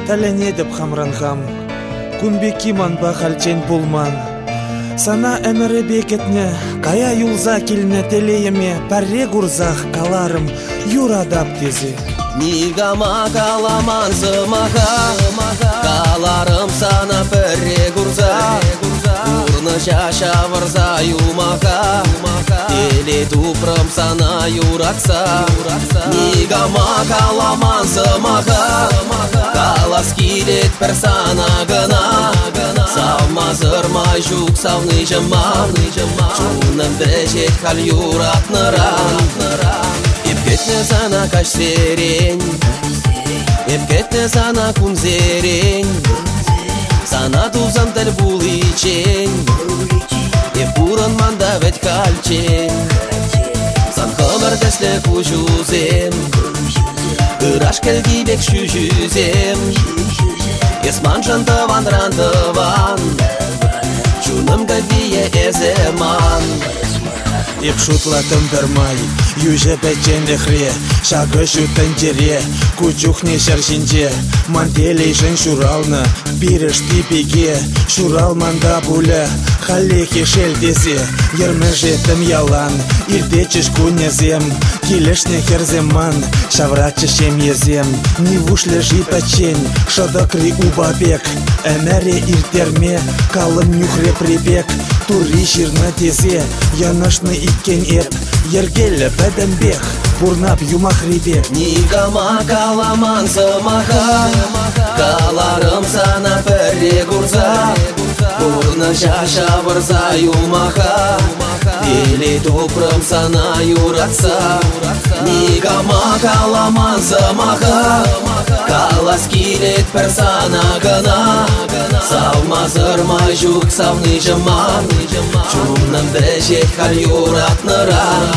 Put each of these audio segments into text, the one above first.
тәләне деп хамранхам, күнбеки манба хәлчен булман. Сана әмірі бекетне, кая юлза килне телееме, пәрре гурзах каларым, юрадап тези. Нигама каламан сымаха, каларым сана пәрре гурза, урны шаша варза юмаха, теле тупрым сана юратса. Нигама каламан сымаха, калас килет персана гына, Савмазырмай жук савны жаман, Чуным бәжет хал юратныран. Епкетне сана каш серень, Епкетне сана кун зерень, Сана тузам тәл бул ичень, Епурын манда вет калчень. Сан хымыр дәсле кужузем, Ыраш кәлги бек шүжүзем, Есман жантыван рантыван, Чуным гавие эземан. Еп шутлатым дырмай, юже бәчен әхре, Шағы шүтін тере, күчухне шаршинже, Мантелей жын шуралны, Біріш типеге, Шуралманда бұлі, Халехи шелдезе, Ермі жетім ялан, Ирдечіш күнезем, Келешне херземан, Шаврачы шем езем, Нивушлі жипачен, Шадакри убабек, Әмәре иртерме, Калым нюхре прибек, Тури жирна тезе, Янашны иккен ет, Ергелі бәдімбек, Бурнап юмах ребек. Нигама каламан сымаха, Каларым сана пәрре гурза, Бурны шаша варза юмаха, Теле тупрым сана юратса. Нигама каламан сымаха, Калас килет персана гына, Савмазырмай жук савны жаман, Чуным бәжет хал юратныран.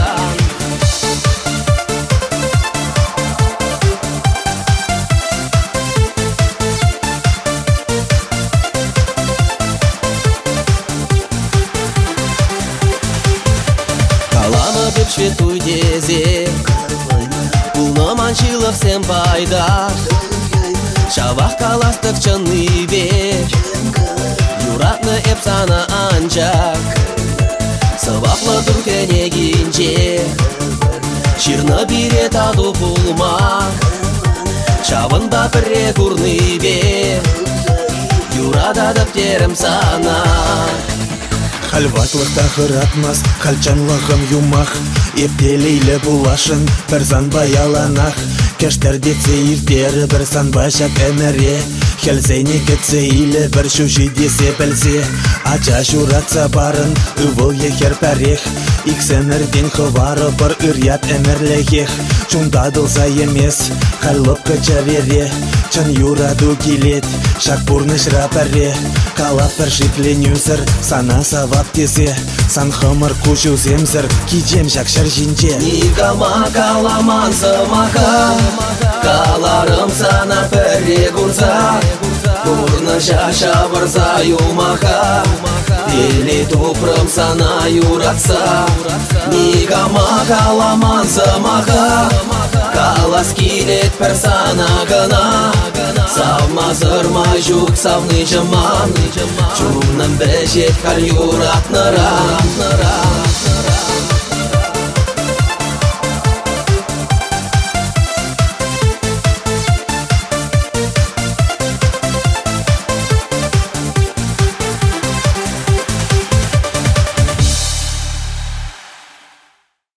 Каламы біп шветуй дезе, Пулны маншилық сен пайдаш, Шавах каластық чынны бек, Юратны эп сана анчак, Сываплы түркене гинче, Ширны бире таду пулмак, Шавында пірре күрны бек, Юрада дәптерім сана. Хальватлықта хыратмас, Хальчанлығым юмах, Ептелейлі булашын, бір занба яланах, Кәштердетсе иртері бір санба жак әмәре, Хәлзейне кетсе илі бір шүші десе білсе, Ача шуратса барын, ұвыл ехер пәрех, Иксенерден хывары бір үрят әмәрләгех, Чундадылса емес, Хәллып качарере, Чын юраду келет, Шак бұрнышра пәрре, Калап бір шикленюзір, Сана савап тезе, Сан хымыр күшу земзір, Киджем жак шаржинже. Нигама каламан сымаха, Каларым сана пәрре гурза, Бурны шаша варза юмаха, Теле тупрым сана юратса. Нигама каламан сымаха, Калас килет персана гына, Савмазырмай жук савны жаман, Чуным бәжет хал юратныран.